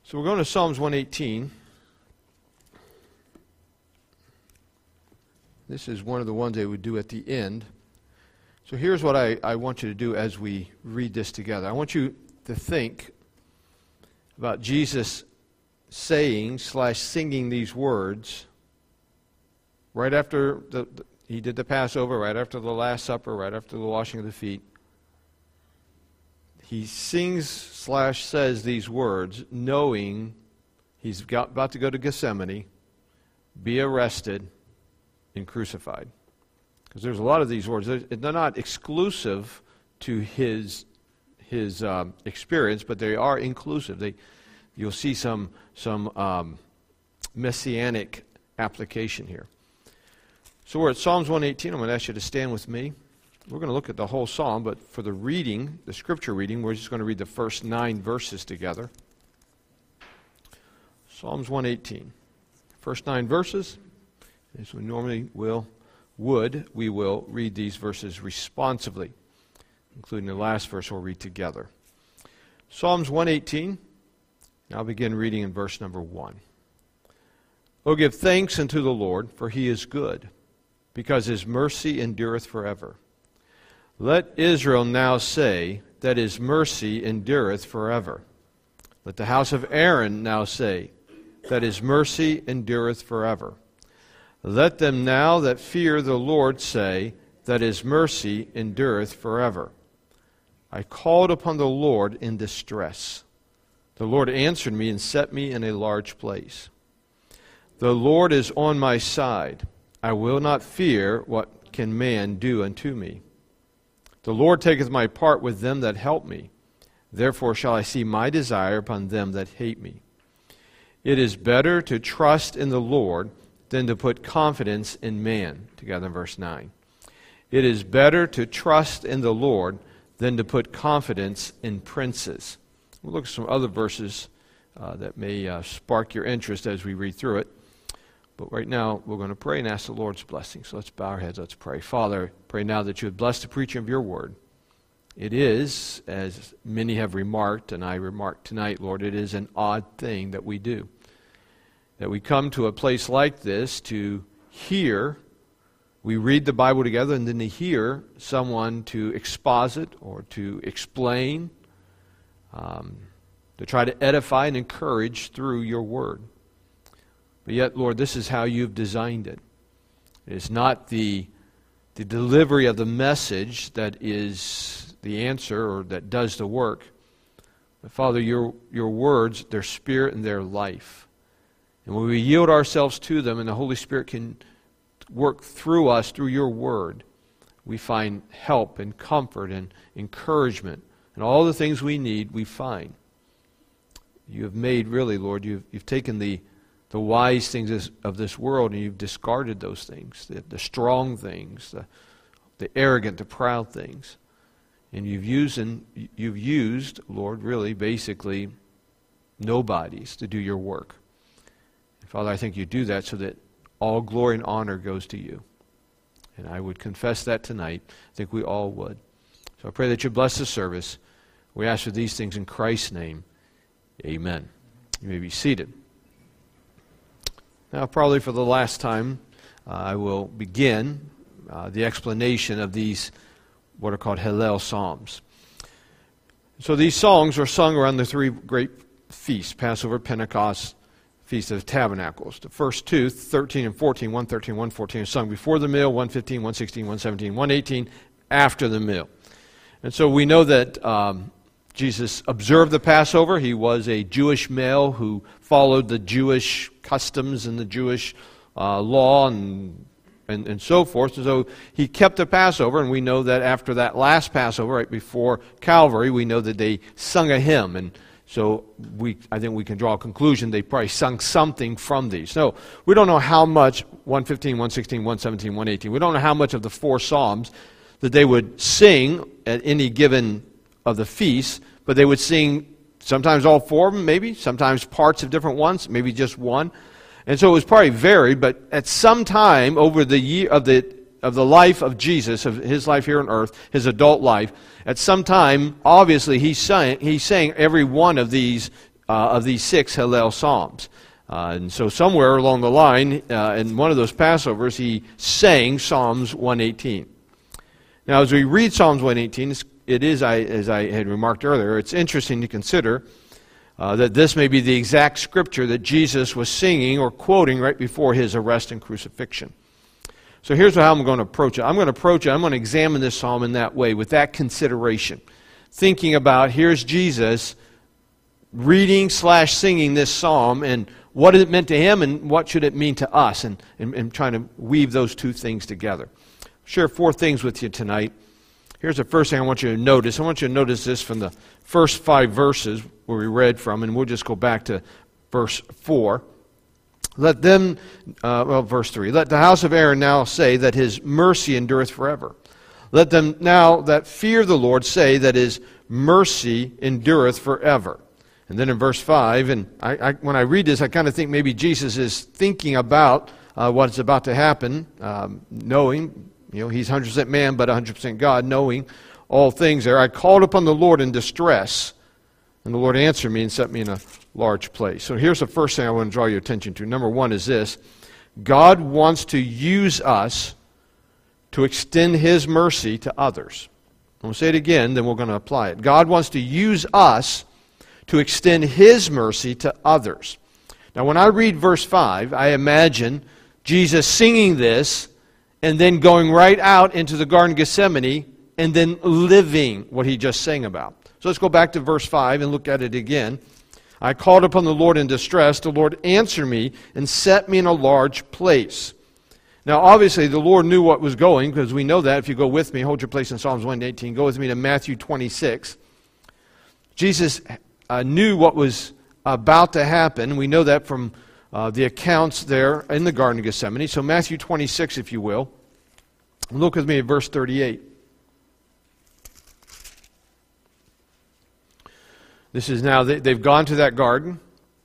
So we're going to Psalms 118. This is one of the ones they would do at the end. So here's what I want you to do as we read this together. I want you to think about Jesus saying/singing these words right after he did the Passover, right after the Last Supper, right after the washing of the feet. He sings/says these words knowing he's about to go to Gethsemane, be arrested, and crucified. Because there's a lot of these words. They're not exclusive to his experience, but they are inclusive. You'll see some messianic application here. So we're at Psalms 118. I'm going to ask you to stand with me. We're going to look at the whole psalm, but for the reading, the scripture reading, we're just going to read the first 9 verses together. Psalms 118. First 9 verses. As we normally we will read these verses responsively, including the last verse we'll read together. Psalms 118. I'll begin reading in verse number 1. O give thanks unto the Lord, for he is good, because his mercy endureth forever. Let Israel now say that his mercy endureth forever. Let the house of Aaron now say that his mercy endureth forever. Let them now that fear the Lord say that his mercy endureth forever. I called upon the Lord in distress. The Lord answered me and set me in a large place. The Lord is on my side. I will not fear what can man do unto me. The Lord taketh my part with them that help me. Therefore shall I see my desire upon them that hate me. It is better to trust in the Lord than to put confidence in man. Together in verse 9. It is better to trust in the Lord than to put confidence in princes. We'll look at some other verses that may spark your interest as we read through it. But right now, we're going to pray and ask the Lord's blessing. So let's bow our heads, let's pray. Father, pray now that you would bless the preaching of your word. It is, as many have remarked, and I remarked tonight, Lord, it is an odd thing that we do. That we come to a place like this to hear, we read the Bible together, and then to hear someone to exposit or to explain, to try to edify and encourage through your word. But yet, Lord, this is how you've designed it. It's not the delivery of the message that is the answer or that does the work. But Father, your words, their spirit and their life. And when we yield ourselves to them and the Holy Spirit can work through us, through your word, we find help and comfort and encouragement. And all the things we need, we find. You have made, really, Lord, you've taken the wise things of this world, and you've discarded those things, the strong things, the arrogant, the proud things. And you've used, Lord, really, basically, nobodies to do your work. And Father, I think you do that so that all glory and honor goes to you. And I would confess that tonight. I think we all would. So I pray that you bless the service. We ask for these things in Christ's name. Amen. You may be seated. Now, probably for the last time, I will begin the explanation of these, what are called Hallel Psalms. So these songs are sung around the 3 great feasts, Passover, Pentecost, Feast of Tabernacles. The first 2, 13 and 14, 113, 114, are sung before the meal, 115, 116, 117, 118, after the meal. And so we know that Jesus observed the Passover. He was a Jewish male who followed the Jewish customs and the Jewish law and so forth. And so he kept the Passover, and we know that after that last Passover, right before Calvary, we know that they sung a hymn. And so I think we can draw a conclusion they probably sung something from these. So we don't know how much, 115, 116, 117, 118, we don't know how much of the 4 Psalms that they would sing at any given of the feasts, but they would sing sometimes all 4 of them, maybe, sometimes parts of different ones, maybe just one. And so it was probably varied, but at some time over the year of the life of Jesus, of his life here on earth, his adult life, at some time, obviously he sang every one of these of these 6 Hallel Psalms. And so somewhere along the line, in one of those Passovers, he sang Psalms 118. Now, as we read Psalms 118, it is, as I had remarked earlier, it's interesting to consider that this may be the exact scripture that Jesus was singing or quoting right before his arrest and crucifixion. So here's how I'm going to approach it. I'm going to examine this psalm in that way, with that consideration. Thinking about, here's Jesus reading / singing this psalm, and what it meant to him, and what should it mean to us, and trying to weave those two things together. I'll share 4 things with you tonight. Here's the first thing I want you to notice. I want you to notice this from the first 5 verses where we read from, and we'll just go back to verse 4. Verse 3. Let the house of Aaron now say that his mercy endureth forever. Let them now that fear the Lord say that his mercy endureth forever. And then in verse 5, and when I read this, I kind of think maybe Jesus is thinking about what's about to happen, knowing, he's 100% man but 100% God, knowing all things there. I called upon the Lord in distress, and the Lord answered me and set me in a large place. So here's the first thing I want to draw your attention to. Number 1 is this. God wants to use us to extend his mercy to others. I'm going to say it again, then we're going to apply it. God wants to use us to extend his mercy to others. Now, when I read verse 5, I imagine Jesus singing this and then going right out into the Garden of Gethsemane and then living what he just sang about. So let's go back to verse 5 and look at it again. I called upon the Lord in distress. The Lord answered me and set me in a large place. Now, obviously, the Lord knew what was going, because we know that. If you go with me, hold your place in Psalms 118. Go with me to Matthew 26. Jesus knew what was about to happen. We know that from the accounts there in the Garden of Gethsemane. So Matthew 26, if you will. Look with me at verse 38. This is now, they've gone to that garden.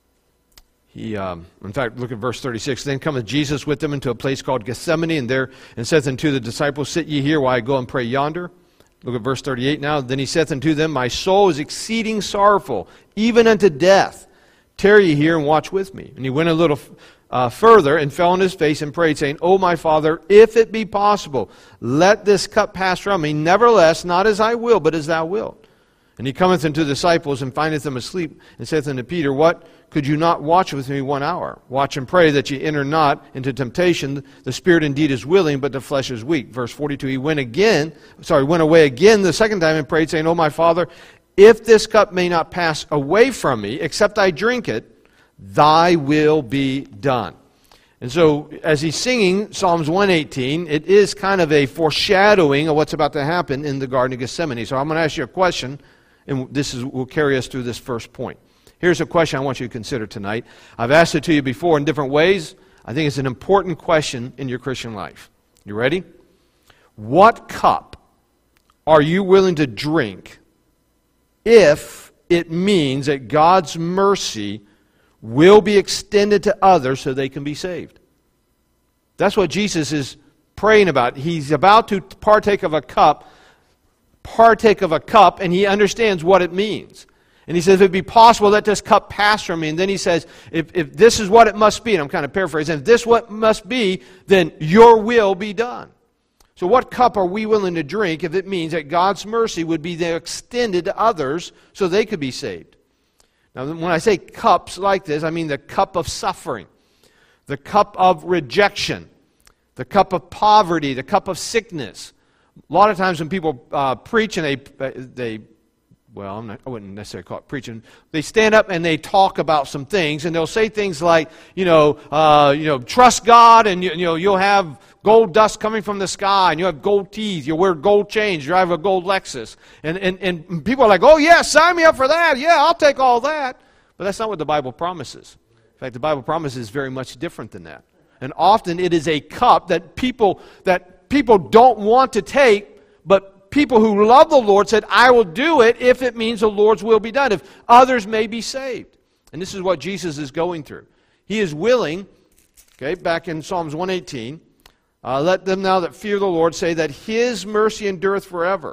In fact, look at verse 36. Then cometh Jesus with them into a place called Gethsemane, and saith unto the disciples, Sit ye here while I go and pray yonder. Look at verse 38 now. Then he saith unto them, My soul is exceeding sorrowful, even unto death. Tarry ye here and watch with me. And he went a little further and fell on his face and prayed, saying, O my Father, if it be possible, let this cup pass from me. Nevertheless, not as I will, but as thou wilt. And he cometh unto the disciples and findeth them asleep, and saith unto Peter, What? Could you not watch with me 1 hour? Watch and pray that ye enter not into temptation. The spirit indeed is willing, but the flesh is weak. Verse 42, he went away again the second time and prayed, saying, O my Father, if this cup may not pass away from me, except I drink it, thy will be done. And so, as he's singing Psalms 118, it is kind of a foreshadowing of what's about to happen in the Garden of Gethsemane. So I'm going to ask you a question, and will carry us through this first point. Here's a question I want you to consider tonight. I've asked it to you before in different ways. I think it's an important question in your Christian life. You ready? What cup are you willing to drink if it means that God's mercy will be extended to others so they can be saved? That's what Jesus is praying about. He's about to partake of a cup, and he understands what it means. And he says, if it be possible, let this cup pass from me. And then he says, if this is what it must be, and I'm kind of paraphrasing, if this is what must be, then your will be done. So what cup are we willing to drink if it means that God's mercy would be extended to others so they could be saved? Now, when I say cups like this, I mean the cup of suffering, the cup of rejection, the cup of poverty, the cup of sickness. A lot of times when people preach and I wouldn't necessarily call it preaching. They stand up and they talk about some things, and they'll say things like, trust God, and you'll have gold dust coming from the sky, and you'll have gold teeth, you'll wear gold chains, you drive a gold Lexus, and people are like, oh yeah, sign me up for that. Yeah, I'll take all that. But that's not what the Bible promises. In fact, the Bible promises very much different than that. And often it is a cup that people don't want to take, but people who love the Lord said, I will do it if it means the Lord's will be done, if others may be saved. And this is what Jesus is going through. He is willing, back in Psalms 118, let them now that fear the Lord say that his mercy endureth forever.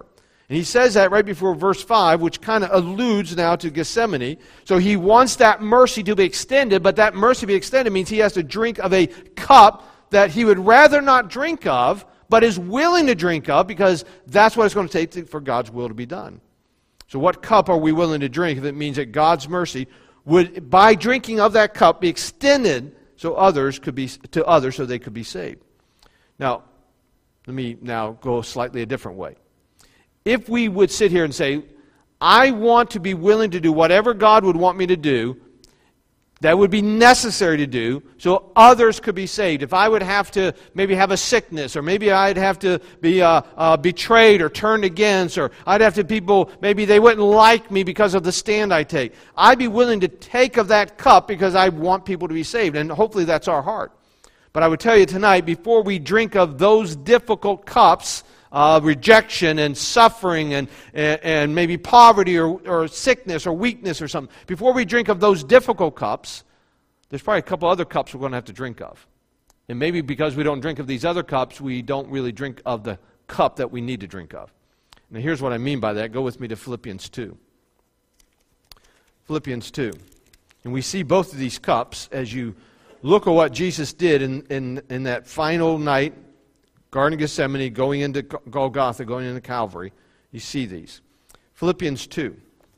And he says that right before verse 5, which kind of alludes now to Gethsemane. So he wants that mercy to be extended, but that mercy to be extended means he has to drink of a cup that he would rather not drink of, but is willing to drink of, because that's what it's going to take for God's will to be done. So what cup are we willing to drink if it means that God's mercy would, by drinking of that cup, be extended so others could be to others so they could be saved? Now, let me now go slightly a different way. If we would sit here and say, I want to be willing to do whatever God would want me to do, that would be necessary to do so others could be saved. If I would have to maybe have a sickness, or maybe I'd have to be betrayed or turned against, or I'd have to people, maybe they wouldn't like me because of the stand I take, I'd be willing to take of that cup because I want people to be saved. And hopefully that's our heart. But I would tell you tonight, before we drink of those difficult cups, rejection and suffering and maybe poverty or sickness or weakness or something, before we drink of those difficult cups, there's probably a couple other cups we're going to have to drink of. And maybe because we don't drink of these other cups, we don't really drink of the cup that we need to drink of. Now here's what I mean by that. Go with me to Philippians 2. Philippians 2. And we see both of these cups as you look at what Jesus did in that final night, Garden of Gethsemane, going into Golgotha, going into Calvary. You see these. Philippians 2.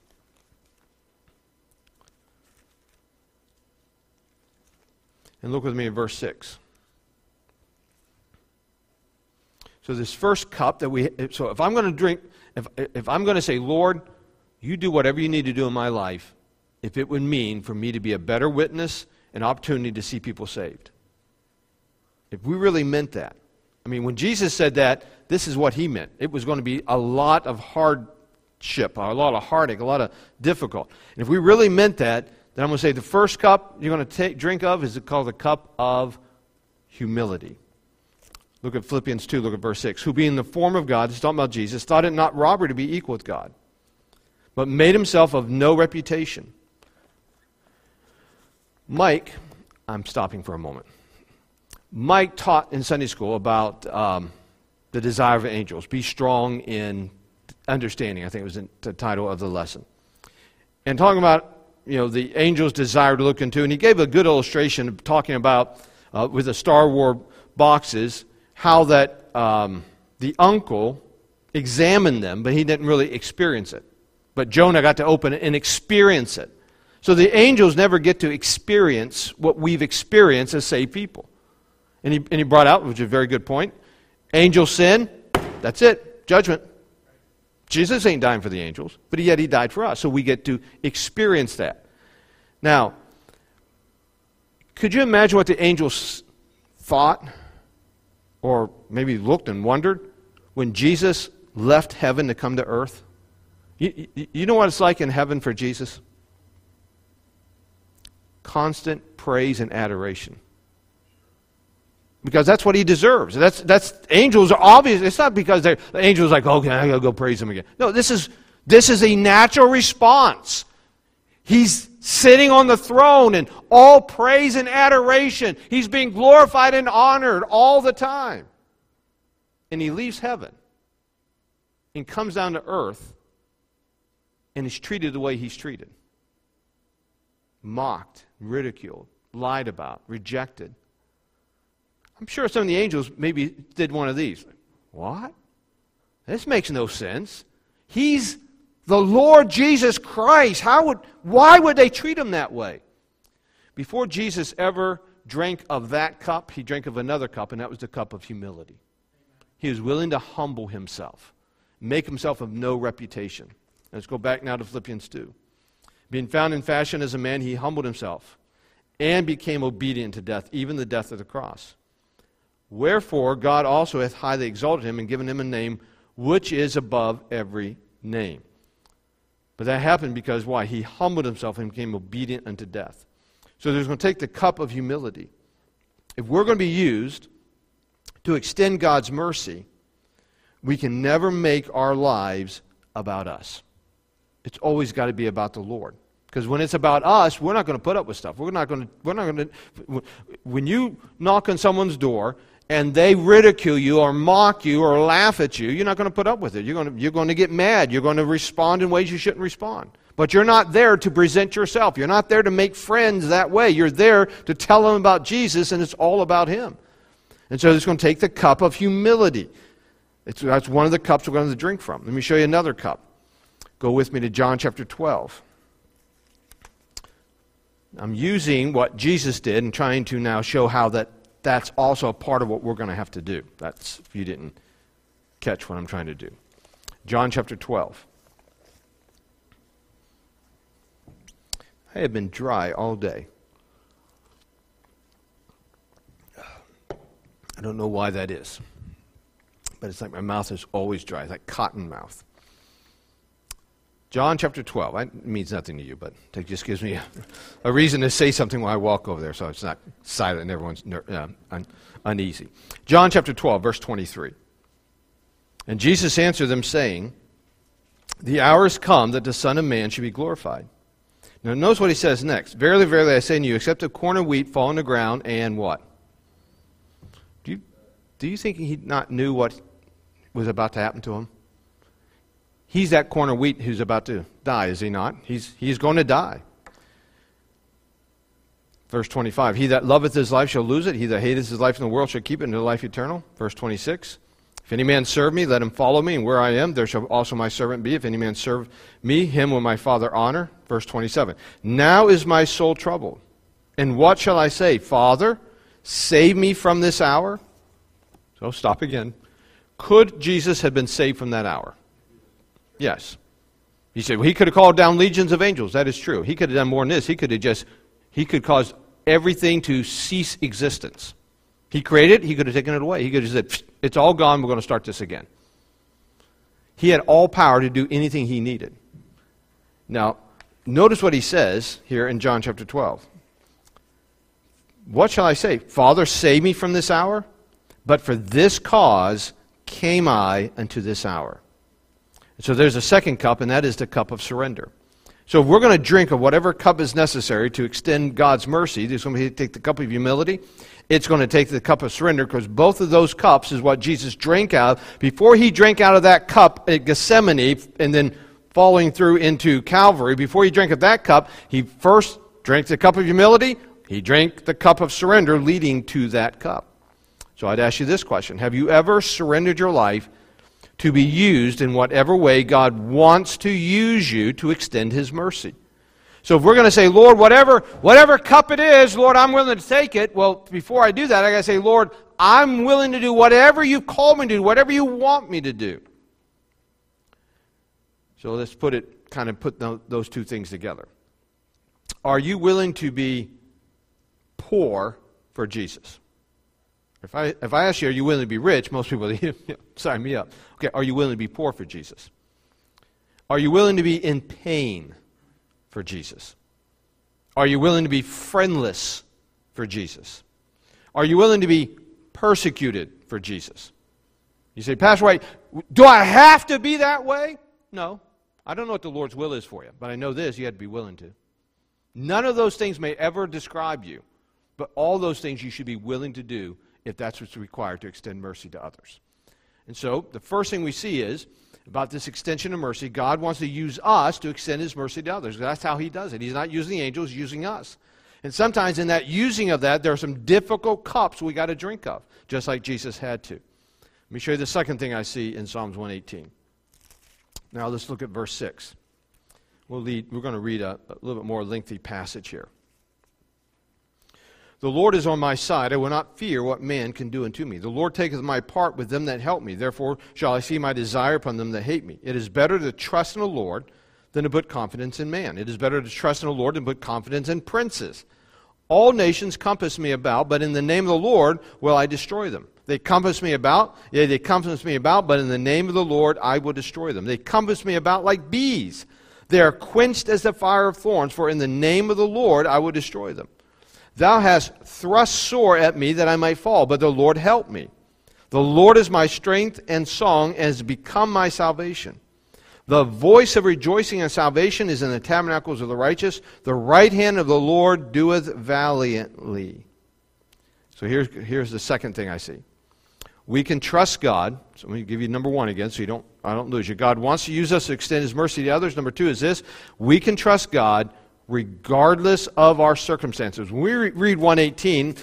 And look with me in verse 6. So this first cup that so if I'm going to drink, if I'm going to say, Lord, you do whatever you need to do in my life, if it would mean for me to be a better witness, an opportunity to see people saved. If we really meant that. I mean, when Jesus said that, this is what he meant. It was going to be a lot of hardship, a lot of heartache, a lot of difficult. And if we really meant that, then I'm going to say the first cup you're going to drink of is called the cup of humility. Look at Philippians 2, look at verse 6. Who being in the form of God, it's talking about Jesus, thought it not robbery to be equal with God, but made himself of no reputation. Mike, I'm stopping for a moment. Mike taught in Sunday school about the desire of angels. Be strong in understanding, I think it was the title of the lesson. And talking about, the angels' desire to look into, and he gave a good illustration of talking about, with the Star Wars boxes, how that the uncle examined them, but he didn't really experience it. But Jonah got to open it and experience it. So the angels never get to experience what we've experienced as saved people. And he brought out, which is a very good point, angels sin, that's it, judgment. Jesus ain't dying for the angels, but yet he died for us, so we get to experience that. Now, could you imagine what the angels thought, or maybe looked and wondered, when Jesus left heaven to come to earth? You know what it's like in heaven for Jesus? Constant praise and adoration. Because that's what he deserves. That's angels are obvious. It's not because the angels are like, okay, I gotta go praise him again. No, this is a natural response. He's sitting on the throne and all praise and adoration. He's being glorified and honored all the time. And he leaves heaven and comes down to earth and is treated the way he's treated. Mocked, ridiculed, lied about, rejected. I'm sure some of the angels maybe did one of these. What? This makes no sense. He's the Lord Jesus Christ. Why would they treat him that way? Before Jesus ever drank of that cup, he drank of another cup, and that was the cup of humility. He was willing to humble himself, make himself of no reputation. Let's go back now to Philippians 2. Being found in fashion as a man, he humbled himself and became obedient to death, even the death of the cross. Wherefore God also hath highly exalted him and given him a name which is above every name. But that happened because why? He humbled himself and became obedient unto death. So there's going to take the cup of humility. If we're going to be used to extend God's mercy, we can never make our lives about us. It's always got to be about the Lord. Because when it's about us, we're not going to put up with stuff. We're not going to. When you knock on someone's door and they ridicule you or mock you or laugh at you, you're not going to put up with it. You're going to get mad. You're going to respond in ways you shouldn't respond. But you're not there to present yourself. You're not there to make friends that way. You're there to tell them about Jesus, and it's all about Him. And so it's going to take the cup of humility. That's one of the cups we're going to drink from. Let me show you another cup. Go with me to John chapter 12. I'm using what Jesus did and trying to now show how that's also a part of what we're going to have to do. That's if you didn't catch what I'm trying to do. John chapter 12. I have been dry all day. I don't know why that is. But it's like my mouth is always dry. It's like cotton mouth. John chapter 12. It means nothing to you, but it just gives me a reason to say something while I walk over there so it's not silent and everyone's uneasy. John chapter 12, verse 23. And Jesus answered them, saying, the hour is come that the Son of Man should be glorified. Now notice what he says next. Verily, verily, I say unto you, except a corn of wheat fall on the ground and what? Do you think he not knew what was about to happen to him? He's that corn of wheat who's about to die, is he not? He's going to die. Verse 25, he that loveth his life shall lose it. He that hateth his life in the world shall keep it unto life eternal. Verse 26, if any man serve me, let him follow me, and where I am, there shall also my servant be. If any man serve me, him will my Father honor. Verse 27, now is my soul troubled. And what shall I say? Father, save me from this hour. So stop again. Could Jesus have been saved from that hour? Yes. He said, well, he could have called down legions of angels. That is true. He could have done more than this. He could cause everything to cease existence. He created it. He could have taken it away. He could have said, it's all gone. We're going to start this again. He had all power to do anything he needed. Now, notice what he says here in John chapter 12. What shall I say? Father, save me from this hour? But for this cause came I unto this hour. So there's a second cup, and that is the cup of surrender. So if we're going to drink of whatever cup is necessary to extend God's mercy, there's going to take the cup of humility. It's going to take the cup of surrender, because both of those cups is what Jesus drank out of. Before he drank out of that cup at Gethsemane and then falling through into Calvary, before he drank of that cup, he first drank the cup of humility. He drank the cup of surrender leading to that cup. So I'd ask you this question. Have you ever surrendered your life to be used in whatever way God wants to use you to extend His mercy? So if we're going to say, Lord, whatever cup it is, Lord, I'm willing to take it. Well, before I do that, I got to say, Lord, I'm willing to do whatever you've called me to do, whatever you want me to do. So let's put those two things together. Are you willing to be poor for Jesus? If I ask you, are you willing to be rich? Most people sign me up. Okay, are you willing to be poor for Jesus? Are you willing to be in pain for Jesus? Are you willing to be friendless for Jesus? Are you willing to be persecuted for Jesus? You say, Pastor White, do I have to be that way? No. I don't know what the Lord's will is for you, but I know this, you had to be willing to. None of those things may ever describe you, but all those things you should be willing to do if that's what's required to extend mercy to others. And so, the first thing we see is, about this extension of mercy, God wants to use us to extend His mercy to others. That's how He does it. He's not using the angels, He's using us. And sometimes in that using of that, there are some difficult cups we got to drink of, just like Jesus had to. Let me show you the second thing I see in Psalms 118. Now let's look at verse 6. We're going to read a little bit more lengthy passage here. The Lord is on my side. I will not fear what man can do unto me. The Lord taketh my part with them that help me. Therefore shall I see my desire upon them that hate me. It is better to trust in the Lord than to put confidence in man. It is better to trust in the Lord than to put confidence in princes. All nations compass me about, but in the name of the Lord will I destroy them. They compass me about, but in the name of the Lord I will destroy them. They compass me about like bees. They are quenched as the fire of thorns, for in the name of the Lord I will destroy them. Thou hast thrust sore at me that I might fall, but the Lord helped me. The Lord is my strength and song, and has become my salvation. The voice of rejoicing and salvation is in the tabernacles of the righteous. The right hand of the Lord doeth valiantly. So here's the second thing I see. We can trust God. So let me give you number one again so I don't lose you. God wants to use us to extend His mercy to others. Number two is this. We can trust God regardless of our circumstances. When we read 118,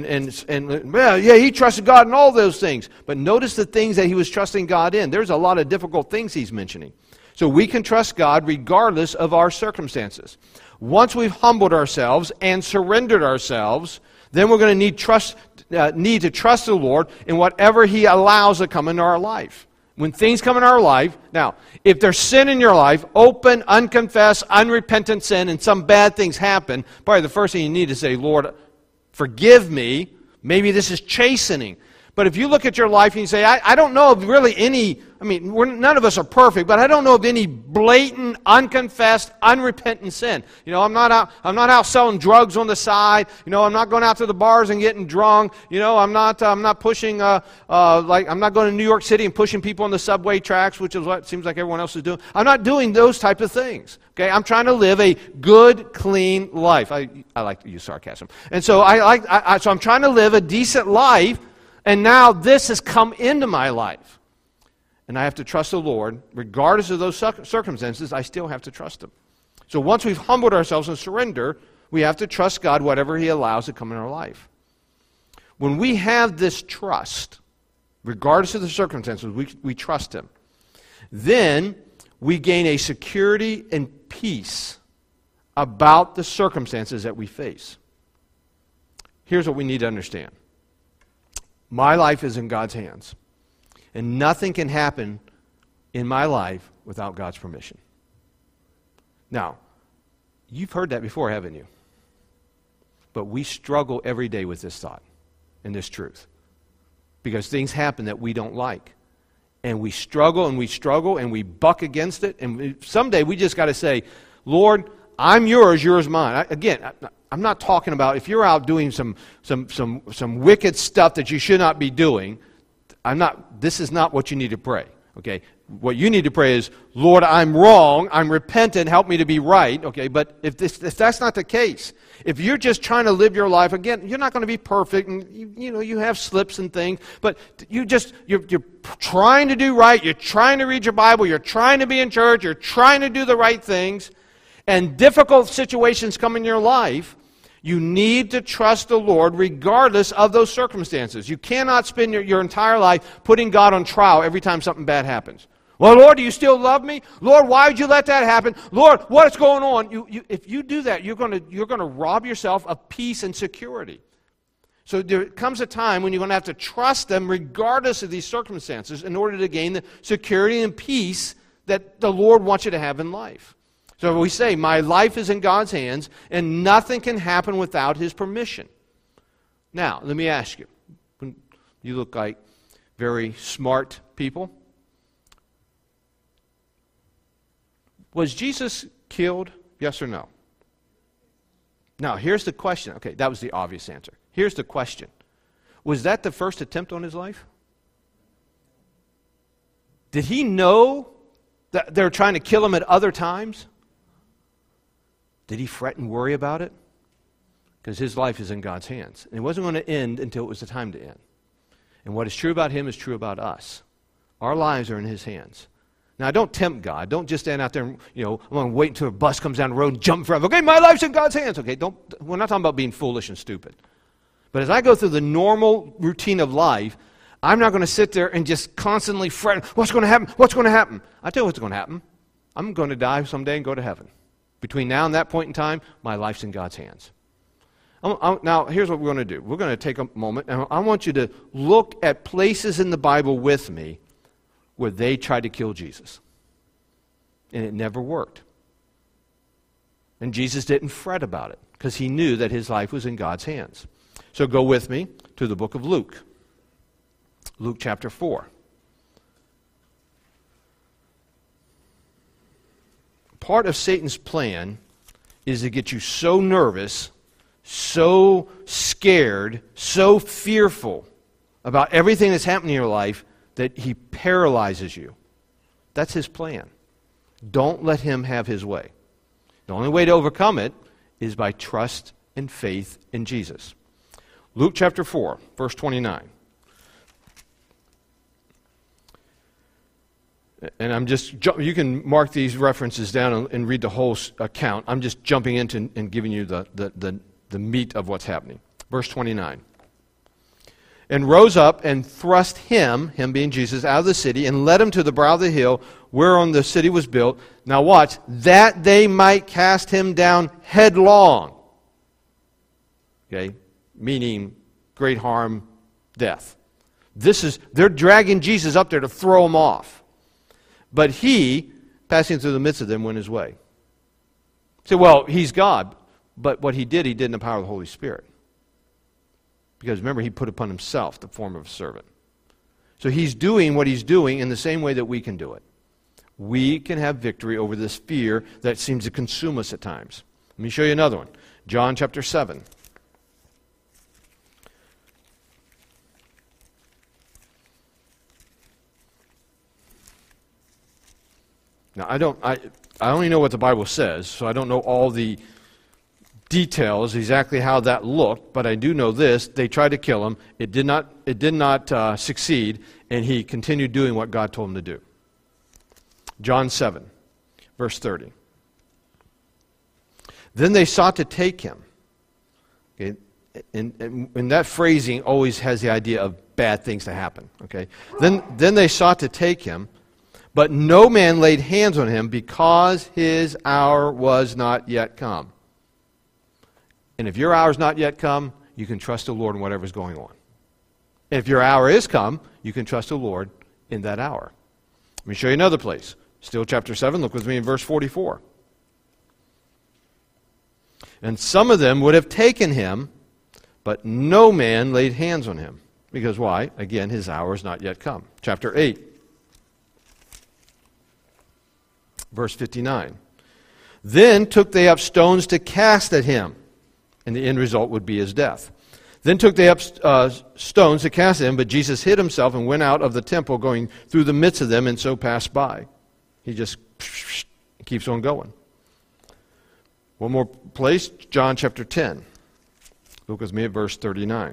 he trusted God in all those things. But notice the things that he was trusting God in. There's a lot of difficult things he's mentioning. So we can trust God regardless of our circumstances. Once we've humbled ourselves and surrendered ourselves, then we're going to need to trust the Lord in whatever He allows to come into our life. When things come in our life, now, if there's sin in your life, open, unconfessed, unrepentant sin, and some bad things happen, probably the first thing you need to say, Lord, forgive me. Maybe this is chastening. But if you look at your life and you say, I don't know of really any, none of us are perfect, but I don't know of any blatant, unconfessed, unrepentant sin. I'm not out selling drugs on the side. I'm not going out to the bars and getting drunk. I'm not pushing, I'm not going to New York City and pushing people on the subway tracks, which is what it seems like everyone else is doing. I'm not doing those type of things. Okay, I'm trying to live a good, clean life. I like to use sarcasm. And so so I'm trying to live a decent life. And now this has come into my life. And I have to trust the Lord. Regardless of those circumstances, I still have to trust Him. So once we've humbled ourselves and surrender, we have to trust God whatever He allows to come in our life. When we have this trust, regardless of the circumstances, we trust Him. Then we gain a security and peace about the circumstances that we face. Here's what we need to understand. My life is in God's hands. And nothing can happen in my life without God's permission. Now, you've heard that before, haven't you? But we struggle every day with this thought and this truth. Because things happen that we don't like. And we struggle and we buck against it. And someday we just got to say, Lord, I'm yours, yours mine. I'm not talking about if you're out doing some wicked stuff that you should not be doing. This is not what you need to pray. Okay, what you need to pray is, Lord, I'm wrong. I'm repentant. Help me to be right. Okay, but if that's not the case, if you're just trying to live your life, again, you're not going to be perfect, and you have slips and things. But you're trying to do right. You're trying to read your Bible. You're trying to be in church. You're trying to do the right things, and difficult situations come in your life. You need to trust the Lord regardless of those circumstances. You cannot spend your entire life putting God on trial every time something bad happens. Well, Lord, do you still love me? Lord, why would you let that happen? Lord, what's going on? If you do that, you're going to rob yourself of peace and security. So there comes a time when you're going to have to trust Him regardless of these circumstances in order to gain the security and peace that the Lord wants you to have in life. So we say, my life is in God's hands, and nothing can happen without His permission. Now, let me ask you. You look like very smart people. Was Jesus killed? Yes or no? Now, here's the question. Okay, that was the obvious answer. Here's the question. Was that the first attempt on His life? Did He know that they were trying to kill Him at other times? Did He fret and worry about it? Because His life is in God's hands. And it wasn't going to end until it was the time to end. And what is true about Him is true about us. Our lives are in His hands. Now, don't tempt God. Don't just stand out there and, I'm going to wait until a bus comes down the road and jump for it. Okay, my life's in God's hands. Okay, we're not talking about being foolish and stupid. But as I go through the normal routine of life, I'm not going to sit there and just constantly fret, what's going to happen? What's going to happen? I tell you what's going to happen. I'm going to die someday and go to heaven. Between now and that point in time, my life's in God's hands. Now, here's what we're going to do. We're going to take a moment, and I want you to look at places in the Bible with me where they tried to kill Jesus. And it never worked. And Jesus didn't fret about it, because He knew that His life was in God's hands. So go with me to the book of Luke. Luke chapter 4. Part of Satan's plan is to get you so nervous, so scared, so fearful about everything that's happening in your life that he paralyzes you. That's his plan. Don't let him have his way. The only way to overcome it is by trust and faith in Jesus. Luke chapter 4, verse 29. And I'm just, you can mark these references down and read the whole account. I'm just jumping into and giving you the meat of what's happening. Verse 29. And rose up and thrust him being Jesus, out of the city, and led him to the brow of the hill whereon the city was built. Now watch, that they might cast him down headlong. Okay, meaning great harm, death. They're dragging Jesus up there to throw him off. But he, passing through the midst of them, went his way. Say, well, he's God. But what he did in the power of the Holy Spirit. Because remember, he put upon himself the form of a servant. So he's doing what he's doing in the same way that we can do it. We can have victory over this fear that seems to consume us at times. Let me show you another one. John chapter 7. Now, I only know what the Bible says, so I don't know all the details, exactly how that looked, but I do know this. They tried to kill him. It did not succeed, and he continued doing what God told him to do. John 7, verse 30. Then they sought to take him. Okay? And that phrasing always has the idea of bad things to happen. Okay? Then they sought to take him, but no man laid hands on him because his hour was not yet come. And if your hour is not yet come, you can trust the Lord in whatever's going on. And if your hour is come, you can trust the Lord in that hour. Let me show you another place. Still chapter 7, look with me in verse 44. And some of them would have taken him, but no man laid hands on him. Because why? Again, his hour is not yet come. Chapter 8. Verse 59. Then took they up stones to cast at him, and the end result would be his death. Then took they up stones to cast at him, but Jesus hid himself and went out of the temple, going through the midst of them, and so passed by. He just keeps on going. One more place, John chapter 10. Look with me at verse 39.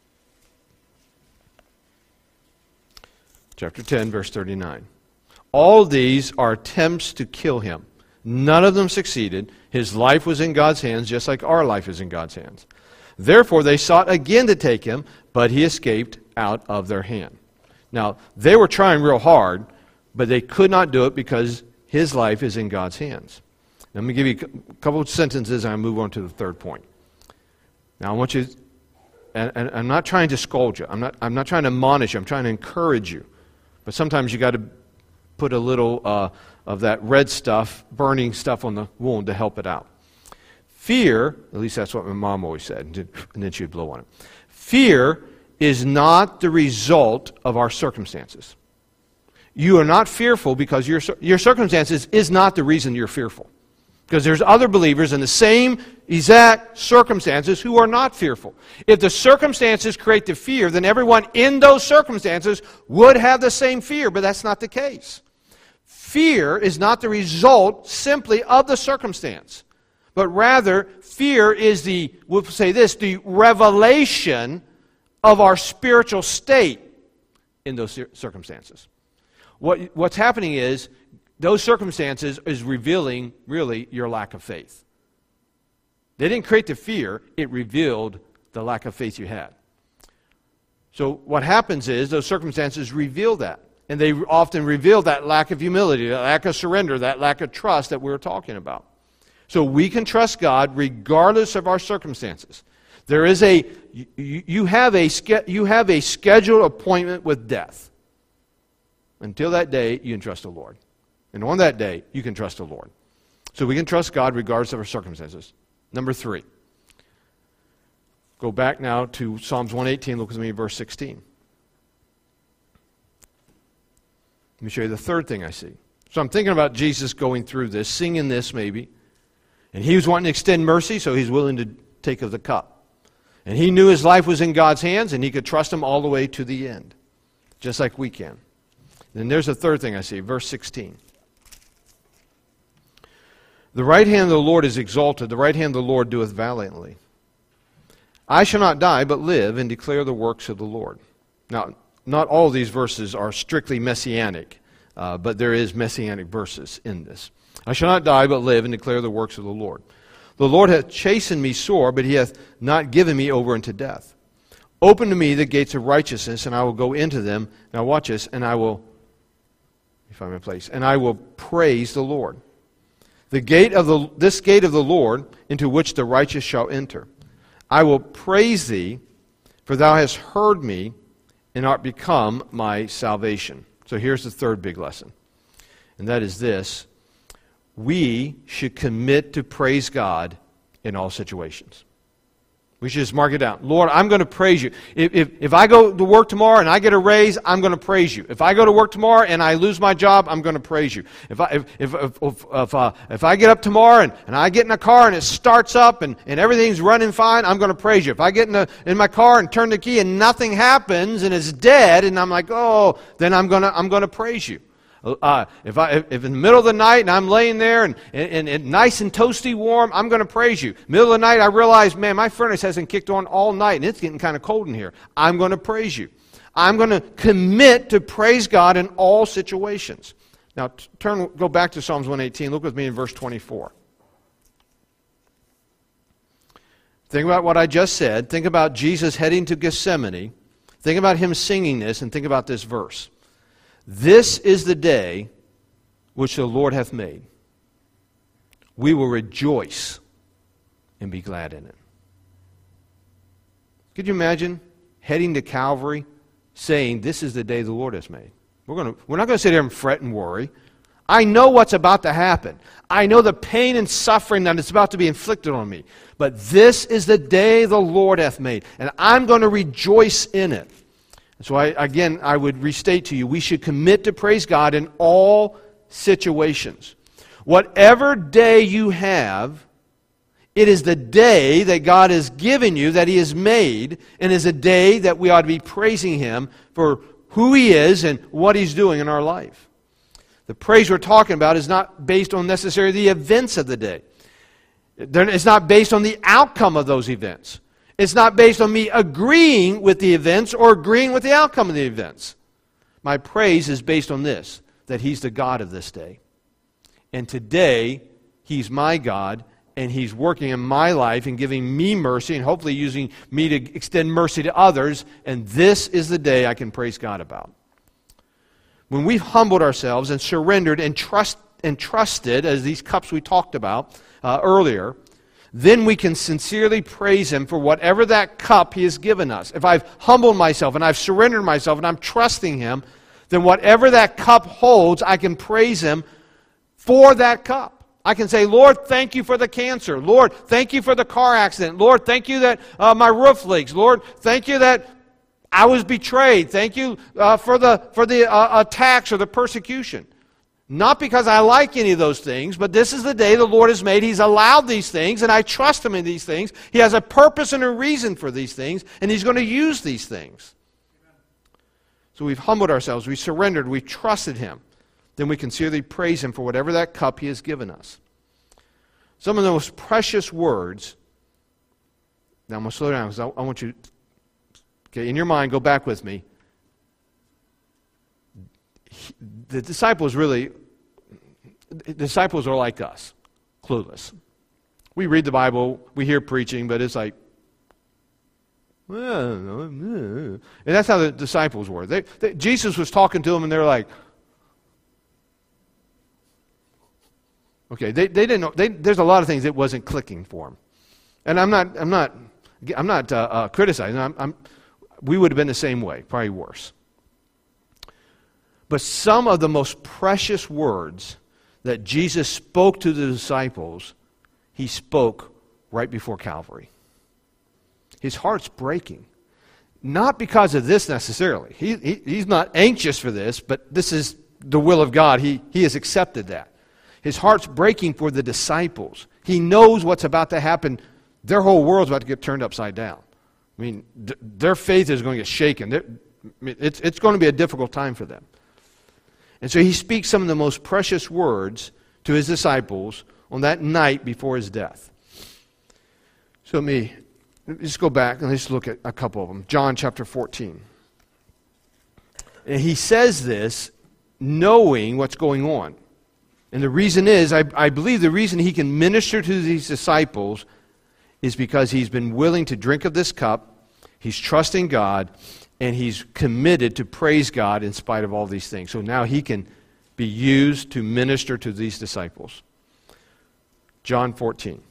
Chapter 10, verse 39. All these are attempts to kill him. None of them succeeded. His life was in God's hands, just like our life is in God's hands. Therefore, they sought again to take him, but he escaped out of their hand. Now, they were trying real hard, but they could not do it because his life is in God's hands. Let me give you a couple of sentences and I'll move on to the third point. Now, I want you, and I'm not trying to scold you. I'm not trying to admonish you. I'm trying to encourage you. But sometimes you got to put a little of that red stuff, burning stuff on the wound to help it out. Fear, at least that's what my mom always said, and then she would blow on it. Fear is not the result of our circumstances. You are not fearful because your circumstances is not the reason you're fearful. Because there's other believers in the same exact circumstances who are not fearful. If the circumstances create the fear, then everyone in those circumstances would have the same fear, but that's not the case. Fear is not the result simply of the circumstance, but rather fear is we'll say this, the revelation of our spiritual state in those circumstances. What's happening is those circumstances is revealing really your lack of faith. They didn't create the fear, it revealed the lack of faith you had. So what happens is those circumstances reveal that. And they often reveal that lack of humility, that lack of surrender, that lack of trust that we were talking about. So we can trust God regardless of our circumstances. There is you have a scheduled appointment with death. Until that day, you can trust the Lord. And on that day, you can trust the Lord. So we can trust God regardless of our circumstances. Number 3. Go back now to Psalms 118. Look with me at verse 16. Let me show you the third thing I see. So I'm thinking about Jesus going through this, singing this maybe. And he was wanting to extend mercy, so he's willing to take of the cup. And he knew his life was in God's hands, and he could trust him all the way to the end. Just like we can. Then there's a third thing I see, verse 16. The right hand of the Lord is exalted, the right hand of the Lord doeth valiantly. I shall not die, but live, and declare the works of the Lord. Now, not all these verses are strictly messianic. but there is messianic verses in this. I shall not die, but live and declare the works of the Lord. The Lord hath chastened me sore, but he hath not given me over unto death. Open to me the gates of righteousness, and I will go into them. Now watch this, and I will, let me find my place, and I will praise the Lord. This gate of the Lord, into which the righteous shall enter. I will praise thee, for thou hast heard me, and art become my salvation. So here's the third big lesson, and that is this. We should commit to praise God in all situations. We should just mark it down. Lord, I'm going to praise you. If I go to work tomorrow and I get a raise, I'm going to praise you. If I go to work tomorrow and I lose my job, I'm going to praise you. If I get up tomorrow and I get in a car and it starts up and everything's running fine, I'm going to praise you. If I get in my car and turn the key and nothing happens and it's dead and I'm like, oh, then I'm going to praise you. If in the middle of the night and I'm laying there and nice and toasty warm, I'm going to praise you. Middle of the night I realize, man, my furnace hasn't kicked on all night and it's getting kind of cold in here. I'm going to praise you. I'm going to commit to praise God in all situations. Now go back to Psalms 118. Look with me in verse 24. Think about what I just said. Think about Jesus heading to Gethsemane. Think about him singing this, and think about this verse. This is the day which the Lord hath made. We will rejoice and be glad in it. Could you imagine heading to Calvary saying, this is the day the Lord has made? We're not going to sit here and fret and worry. I know what's about to happen. I know the pain and suffering that is about to be inflicted on me. But this is the day the Lord hath made, and I'm going to rejoice in it. So I would restate to you, we should commit to praise God in all situations. Whatever day you have, it is the day that God has given you, that He has made, and is a day that we ought to be praising Him for who He is and what He's doing in our life. The praise we're talking about is not based on necessarily the events of the day. It's not based on the outcome of those events. It's not based on me agreeing with the events or agreeing with the outcome of the events. My praise is based on this, that He's the God of this day. And today, He's my God, and He's working in my life and giving me mercy and hopefully using me to extend mercy to others. And this is the day I can praise God about. When we've humbled ourselves and surrendered and trusted, as these cups we talked about earlier, then we can sincerely praise Him for whatever that cup He has given us. If I've humbled myself and I've surrendered myself and I'm trusting Him, then whatever that cup holds, I can praise Him for that cup. I can say, Lord, thank you for the cancer. Lord, thank you for the car accident. Lord, thank you that my roof leaks. Lord, thank you that I was betrayed. Thank you for the attacks or the persecution. Not because I like any of those things, but this is the day the Lord has made. He's allowed these things, and I trust Him in these things. He has a purpose and a reason for these things, and He's going to use these things. So we've humbled ourselves, we've surrendered, we've trusted Him. Then we can sincerely praise Him for whatever that cup He has given us. Some of the most precious words. Now I'm going to slow down because I want you, in your mind, go back with me. The disciples are like us, clueless. We read the Bible, we hear preaching, but it's like, and that's how the disciples were. Jesus was talking to them, and they're like, okay, they didn't know. There's a lot of things that wasn't clicking for them, and I'm not criticizing. We would have been the same way, probably worse. But some of the most precious words that Jesus spoke to the disciples, He spoke right before Calvary. His heart's breaking. Not because of this necessarily. He's not anxious for this, but this is the will of God. He has accepted that. His heart's breaking for the disciples. He knows what's about to happen. Their whole world's about to get turned upside down. I mean, their faith is going to get shaken. It's going to be a difficult time for them. And so He speaks some of the most precious words to His disciples on that night before His death. So let me just go back and let's look at a couple of them. John chapter 14. And He says this knowing what's going on. And the reason is, I believe the reason he can minister to these disciples is because he's been willing to drink of this cup, he's trusting God, and he's committed to praise God in spite of all these things. So now he can be used to minister to these disciples. John 14.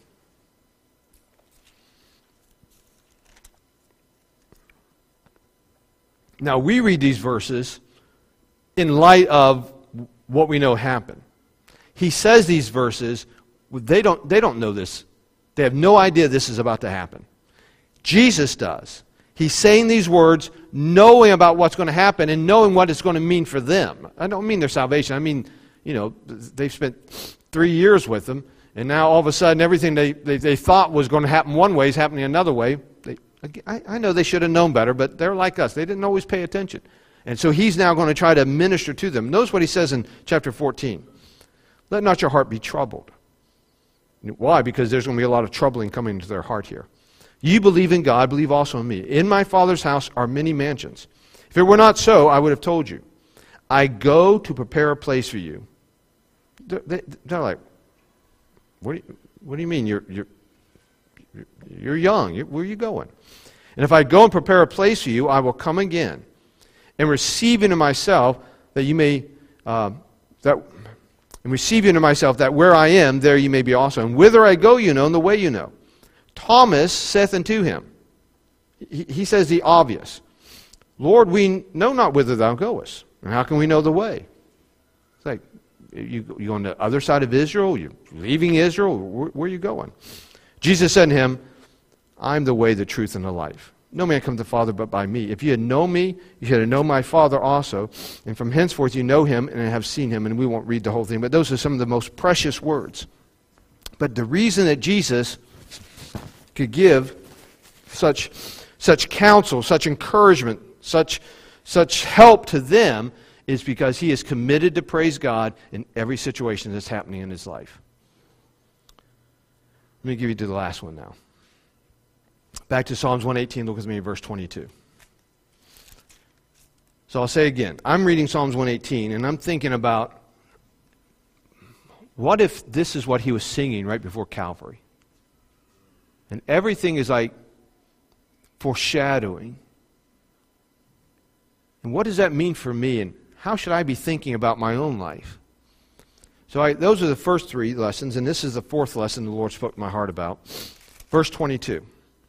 Now we read these verses in light of what we know happened. He says these verses, they don't know this. They have no idea this is about to happen. Jesus does. He's saying these words knowing about what's going to happen and knowing what it's going to mean for them. I don't mean their salvation. I mean, they've spent 3 years with him, and now all of a sudden everything they thought was going to happen one way is happening another way. I know they should have known better, but they're like us. They didn't always pay attention. And so he's now going to try to minister to them. Notice what he says in chapter 14. Let not your heart be troubled. Why? Because there's going to be a lot of troubling coming into their heart here. You believe in God, believe also in me. In my Father's house are many mansions. If it were not so, I would have told you. I go to prepare a place for you. They're like, what do you mean? You're young. Where are you going? And if I go and prepare a place for you, I will come again and receive into myself that you may receive you into myself, that where I am, there you may be also. And whither I go, you know, and the way you know. Thomas saith unto him, he says the obvious, Lord, we know not whither thou goest, and how can we know the way? It's like, you on the other side of Israel? You're leaving Israel? Where are you going? Jesus said to him, I'm the way, the truth, and the life. No man come to the Father but by me. If you had known me, you should have known my Father also. And from henceforth you know him and have seen him. And we won't read the whole thing, but those are some of the most precious words. But the reason that Jesus could give such counsel, such encouragement, such help to them is because he is committed to praise God in every situation that's happening in his life. Let me give you to the last one now. Back to Psalms 118, look with me at verse 22. So I'll say again, I'm reading Psalms 118, and I'm thinking about, what if this is what he was singing right before Calvary? And everything is like foreshadowing. And what does that mean for me, and how should I be thinking about my own life? So those are the first 3 lessons, and this is the 4th lesson the Lord spoke to my heart about. Verse 22.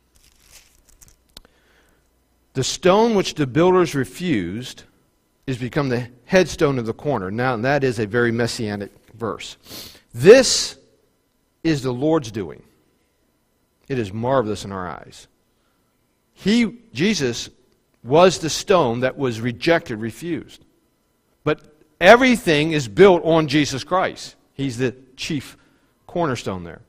The stone which the builders refused is become the headstone of the corner. Now, that is a very messianic verse. This is the Lord's doing. It is marvelous in our eyes. Jesus, was the stone that was rejected, refused. But everything is built on Jesus Christ. He's the chief cornerstone there.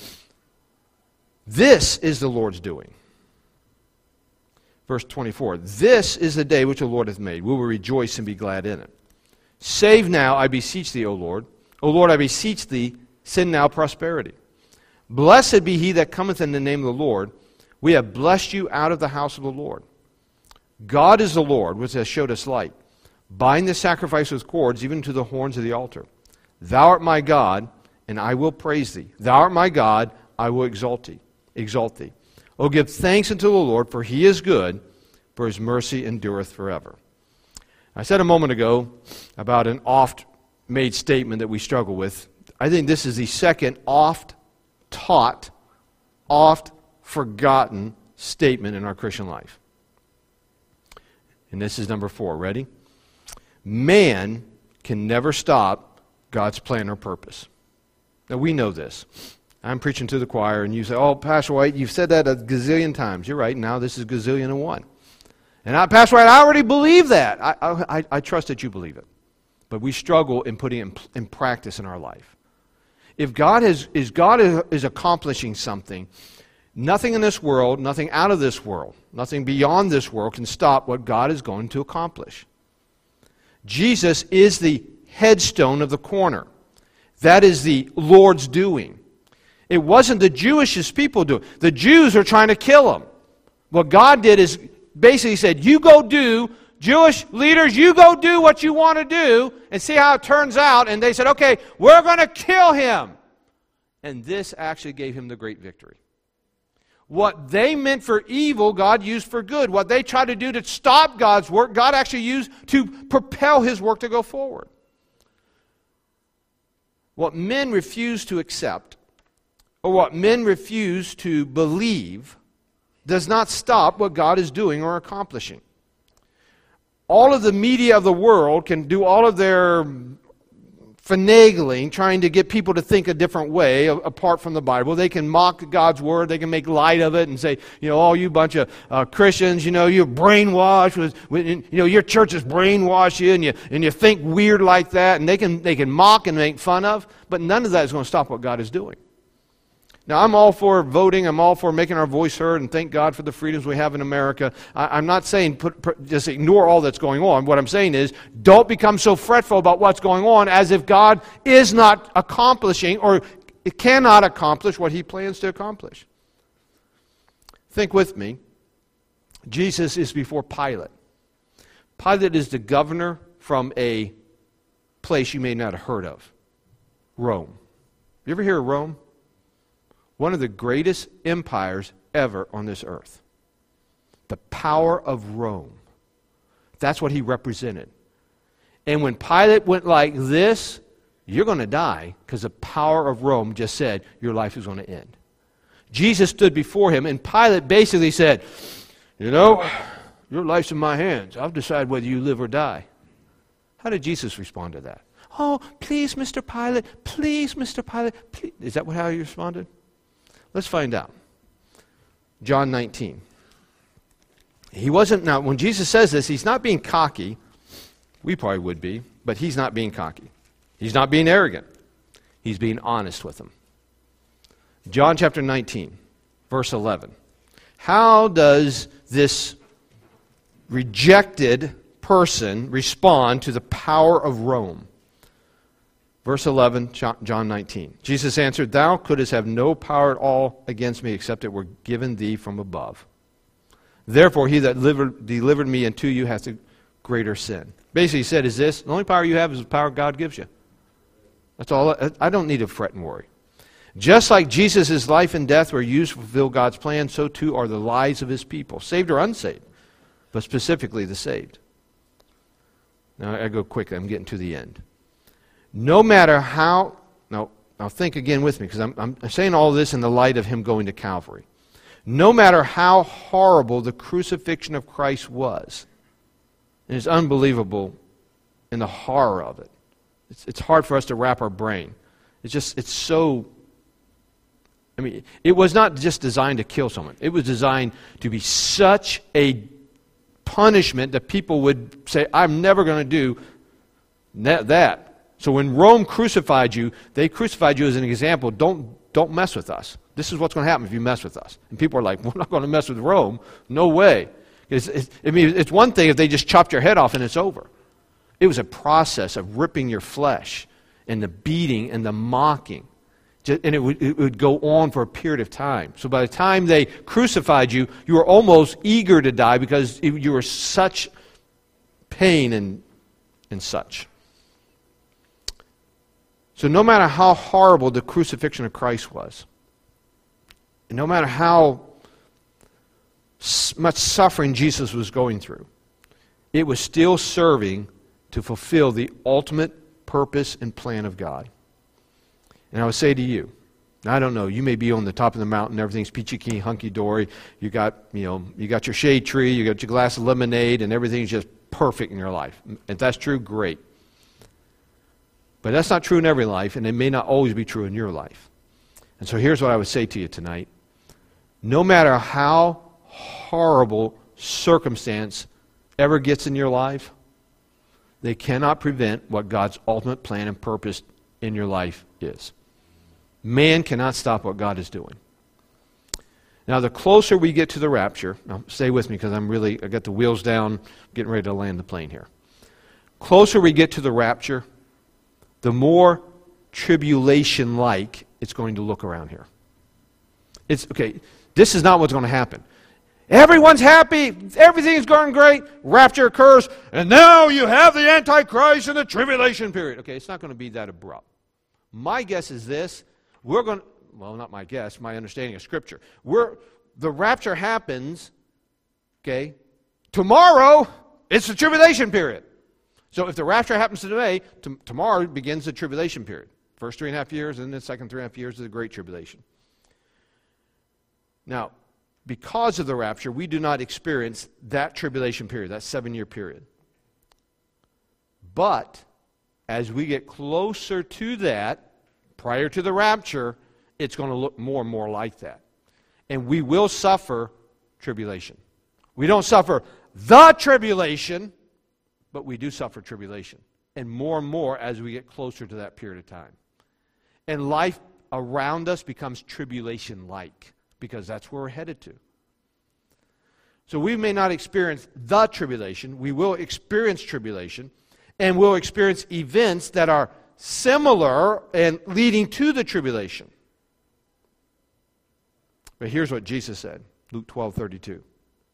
This is the Lord's doing. Verse 24, this is the day which the Lord hath made. We will rejoice and be glad in it. Save now, I beseech thee, O Lord. O Lord, I beseech thee, send now prosperity. Blessed be he that cometh in the name of the Lord. We have blessed you out of the house of the Lord. God is the Lord, which has showed us light. Bind the sacrifice with cords, even to the horns of the altar. Thou art my God, and I will praise thee. Thou art my God, I will exalt thee. O give thanks unto the Lord, for he is good, for his mercy endureth forever. I said a moment ago about an oft-made statement that we struggle with. I think this is the second oft-taught, oft-forgotten statement in our Christian life. And this is number 4. Ready? Man can never stop God's plan or purpose. Now, we know this. I'm preaching to the choir, and you say, oh, Pastor White, you've said that a gazillion times. You're right. Now this is gazillion and one. And Pastor White, I already believe that. I trust that you believe it. But we struggle in putting it in practice in our life. If God is accomplishing something, nothing in this world, nothing out of this world, nothing beyond this world can stop what God is going to accomplish. Jesus is the headstone of the corner. That is the Lord's doing. It wasn't the Jewish people doing. The Jews are trying to kill him. What God did is basically said, you go do Jewish leaders, you go do what you want to do and see how it turns out. And they said, okay, we're going to kill him. And this actually gave him the great victory. What they meant for evil, God used for good. What they tried to do to stop God's work, God actually used to propel his work to go forward. What men refuse to accept, or what men refuse to believe, does not stop what God is doing or accomplishing. All of the media of the world can do all of their finagling, trying to get people to think a different way apart from the Bible. They can mock God's Word. They can make light of it and say, oh, you bunch of Christians, you're brainwashed. Your church has brainwashed you, and you think weird like that. And they can mock and make fun of. But none of that is going to stop what God is doing. Now, I'm all for voting. I'm all for making our voice heard, and thank God for the freedoms we have in America. I'm not saying just ignore all that's going on. What I'm saying is don't become so fretful about what's going on as if God is not accomplishing or cannot accomplish what he plans to accomplish. Think with me. Jesus is before Pilate. Pilate is the governor from a place you may not have heard of, Rome. You ever hear of Rome? One of the greatest empires ever on this earth. The power of Rome. That's what he represented. And when Pilate went like this, you're going to die because the power of Rome just said your life is going to end. Jesus stood before him, and Pilate basically said, your life's in my hands. I'll decide whether you live or die. How did Jesus respond to that? Oh, please, Mr. Pilate. Please, Mr. Pilate. Please. Is that how he responded? Let's find out. John 19. Now, when Jesus says this, he's not being cocky. We probably would be, but he's not being cocky. He's not being arrogant. He's being honest with them. John chapter 19, verse 11. How does this rejected person respond to the power of Rome? Verse 11, John 19. Jesus answered, "Thou couldst have no power at all against me except it were given thee from above. Therefore he that delivered me unto you hath a greater sin." Basically he said, the only power you have is the power God gives you. That's all. I don't need to fret and worry. Just like Jesus' life and death were used to fulfill God's plan, so too are the lives of his people, saved or unsaved, but specifically the saved. Now I go quickly, I'm getting to the end. No matter how, now think again with me, because I'm saying all this in the light of him going to Calvary. No matter how horrible the crucifixion of Christ was, and it's unbelievable in the horror of it. It's hard for us to wrap our brain. It's so, it was not just designed to kill someone. It was designed to be such a punishment that people would say, I'm never going to do that. So when Rome crucified you, they crucified you as an example. Don't mess with us. This is what's going to happen if you mess with us. And people are like, we're not going to mess with Rome. No way. It's one thing if they just chopped your head off and it's over. It was a process of ripping your flesh and the beating and the mocking. And it would go on for a period of time. So by the time they crucified you, you were almost eager to die because you were such pain and such. So no matter how horrible the crucifixion of Christ was, and no matter how much suffering Jesus was going through, it was still serving to fulfill the ultimate purpose and plan of God. And I would say to you, I don't know, you may be on the top of the mountain, everything's peachy keen, hunky-dory, you got your shade tree, you got your glass of lemonade, and everything's just perfect in your life. If that's true, great. But that's not true in every life, and it may not always be true in your life. And so here's what I would say to you tonight. No matter how horrible circumstance ever gets in your life, they cannot prevent what God's ultimate plan and purpose in your life is. Man cannot stop what God is doing. Now, the closer we get to the rapture, now stay with me because I got the wheels down, getting ready to land the plane here. Closer we get to the rapture, the more tribulation-like it's going to look around here. This is not what's going to happen. Everyone's happy. Everything's going great. Rapture occurs. And now you have the Antichrist and the tribulation period. Okay, it's not going to be that abrupt. My guess is this. Not my guess, my understanding of Scripture. The rapture happens, okay, tomorrow, it's the tribulation period. So if the rapture happens today, tomorrow begins the tribulation period. First 3.5 years, and then the second 3.5 years is the Great Tribulation. Now, because of the rapture, we do not experience that tribulation period, that 7-year period. But as we get closer to that, prior to the rapture, it's going to look more and more like that. And we will suffer tribulation. We don't suffer the tribulation, but we do suffer tribulation. And more as we get closer to that period of time. And life around us becomes tribulation-like, because that's where we're headed to. So we may not experience the tribulation. We will experience tribulation, and we'll experience events that are similar and leading to the tribulation. But here's what Jesus said, Luke 12:32.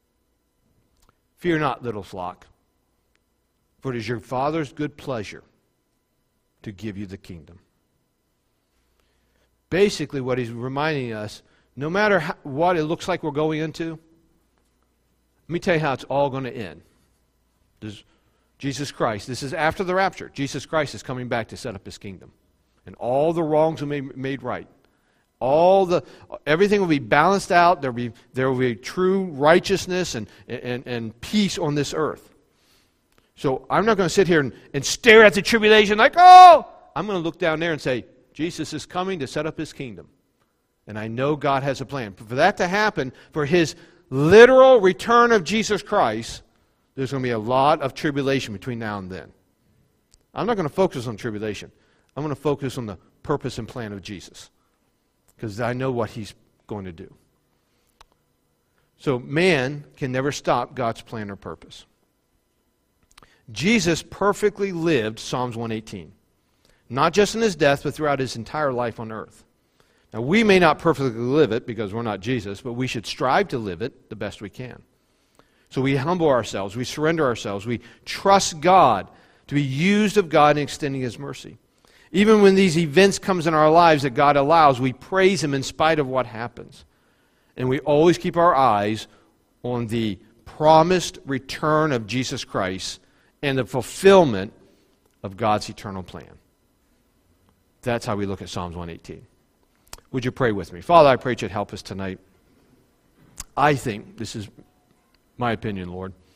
Fear not, little flock, for it is your Father's good pleasure to give you the kingdom. Basically, what he's reminding us, no matter what it looks like we're going into, let me tell you how it's all going to end. There's Jesus Christ, this is after the rapture. Jesus Christ is coming back to set up his kingdom. And all the wrongs will be made right. Everything will be balanced out. There will be true righteousness and peace on this earth. So I'm not going to sit here and stare at the tribulation like, oh! I'm going to look down there and say, Jesus is coming to set up his kingdom. And I know God has a plan. For that to happen, for his literal return of Jesus Christ, there's going to be a lot of tribulation between now and then. I'm not going to focus on tribulation. I'm going to focus on the purpose and plan of Jesus, because I know what he's going to do. So man can never stop God's plan or purpose. Jesus perfectly lived Psalms 118, not just in his death, but throughout his entire life on earth. Now, we may not perfectly live it because we're not Jesus, but we should strive to live it the best we can. So we humble ourselves, we surrender ourselves, we trust God to be used of God in extending his mercy. Even when these events comes in our lives that God allows, we praise him in spite of what happens. And we always keep our eyes on the promised return of Jesus Christ and the fulfillment of God's eternal plan. That's how we look at Psalms 118. Would you pray with me? Father, I pray that you'd help us tonight. I think, this is my opinion, Lord,